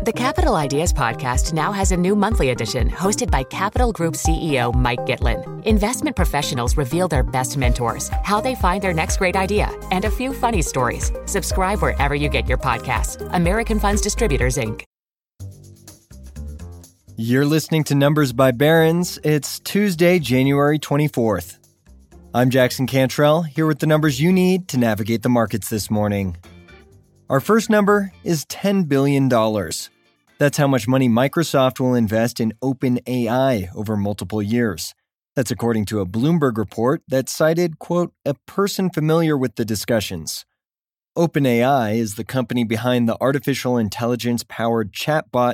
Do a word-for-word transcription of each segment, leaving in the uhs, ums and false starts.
The Capital Ideas Podcast now has a new monthly edition hosted by Capital Group C E O Mike Gitlin. Investment professionals reveal their best mentors, how they find their next great idea, and a few funny stories. Subscribe wherever you get your podcasts. American Funds Distributors, Incorporated. You're listening to Numbers by Barron's. It's Tuesday, January twenty-fourth. I'm Jackson Cantrell, here with the numbers you need to navigate the markets this morning. Our first number is ten billion dollars. That's how much money Microsoft will invest in OpenAI over multiple years. That's according to a Bloomberg report that cited, quote, a person familiar with the discussions. OpenAI is the company behind the artificial intelligence-powered chatbot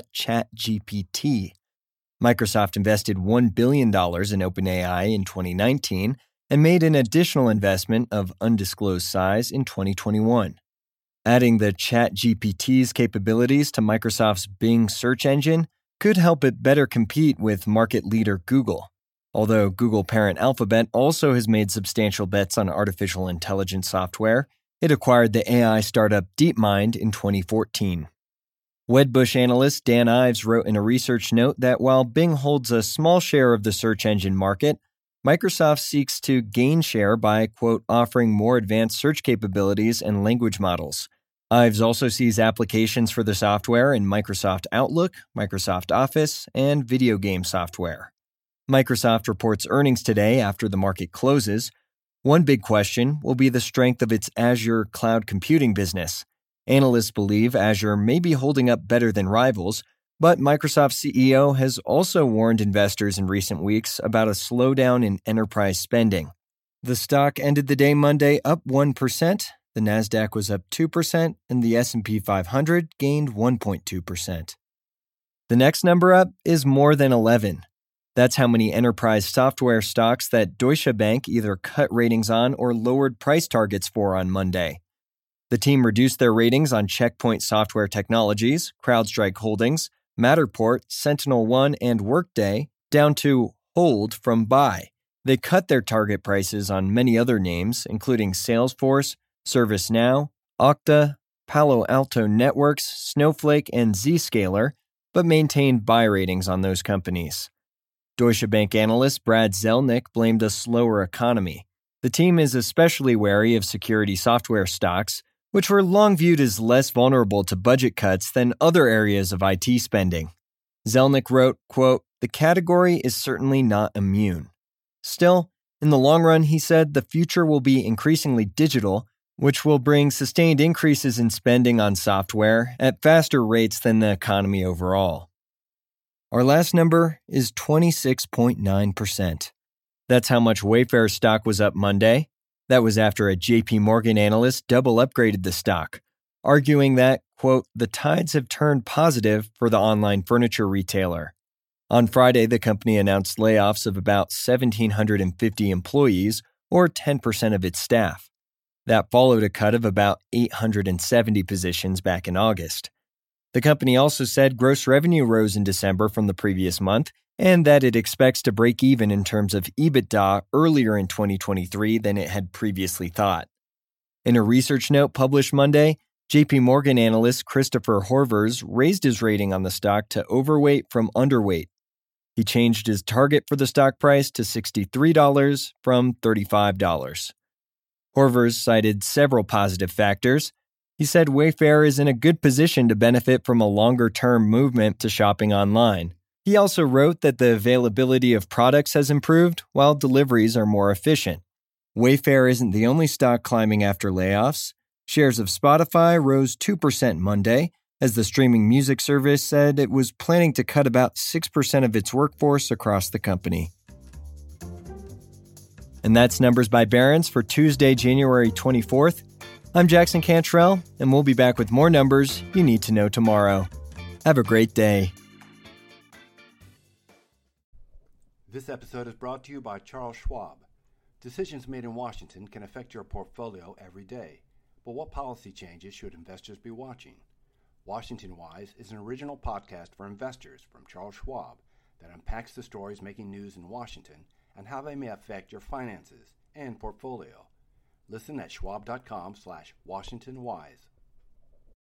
ChatGPT. Microsoft invested one billion dollars in OpenAI in twenty nineteen and made an additional investment of undisclosed size in twenty twenty-one. Adding the ChatGPT's capabilities to Microsoft's Bing search engine could help it better compete with market leader Google. Although Google parent Alphabet also has made substantial bets on artificial intelligence software, it acquired the A I startup DeepMind in twenty fourteen. Wedbush analyst Dan Ives wrote in a research note that while Bing holds a small share of the search engine market, Microsoft seeks to gain share by, quote, offering more advanced search capabilities and language models. Ives also sees applications for the software in Microsoft Outlook, Microsoft Office, and video game software. Microsoft reports earnings today after the market closes. One big question will be the strength of its Azure cloud computing business. Analysts believe Azure may be holding up better than rivals, but Microsoft's C E O has also warned investors in recent weeks about a slowdown in enterprise spending. The stock ended the day Monday up one percent, the Nasdaq was up two percent, and the S and P five hundred gained one point two percent. The next number up is more than eleven. That's how many enterprise software stocks that Deutsche Bank either cut ratings on or lowered price targets for on Monday. The team reduced their ratings on Checkpoint Software Technologies, CrowdStrike Holdings, Matterport, SentinelOne, and Workday down to hold from buy. They cut their target prices on many other names, including Salesforce, ServiceNow, Okta, Palo Alto Networks, Snowflake, and Zscaler, but maintained buy ratings on those companies. Deutsche Bank analyst Brad Zelnick blamed a slower economy. The team is especially wary of security software stocks, which were long viewed as less vulnerable to budget cuts than other areas of I T spending. Zelnick wrote, quote, the category is certainly not immune. Still, in the long run, he said, the future will be increasingly digital, which will bring sustained increases in spending on software at faster rates than the economy overall. Our last number is twenty-six point nine percent. That's how much Wayfair stock was up Monday. That was after a J P Morgan analyst double upgraded the stock, arguing that, quote, the tides have turned positive for the online furniture retailer. On Friday, the company announced layoffs of about one thousand seven hundred fifty employees, or ten percent of its staff. That followed a cut of about eight hundred seventy positions back in August. The company also said gross revenue rose in December from the previous month, and that it expects to break even in terms of EBITDA earlier in twenty twenty-three than it had previously thought. In a research note published Monday, J P Morgan analyst Christopher Horvers raised his rating on the stock to overweight from underweight. He changed his target for the stock price to sixty-three dollars from thirty-five dollars. Horvers cited several positive factors. He said Wayfair is in a good position to benefit from a longer-term movement to shopping online. He also wrote that the availability of products has improved while deliveries are more efficient. Wayfair isn't the only stock climbing after layoffs. Shares of Spotify rose two percent Monday, as the streaming music service said it was planning to cut about six percent of its workforce across the company. And that's Numbers by Barron's for Tuesday, January twenty-fourth. I'm Jackson Cantrell, and we'll be back with more numbers you need to know tomorrow. Have a great day. This episode is brought to you by Charles Schwab. Decisions made in Washington can affect your portfolio every day. But what policy changes should investors be watching? Washington Wise is an original podcast for investors from Charles Schwab that unpacks the stories making news in Washington and how they may affect your finances and portfolio. Listen at schwab.com slash Washington Wise.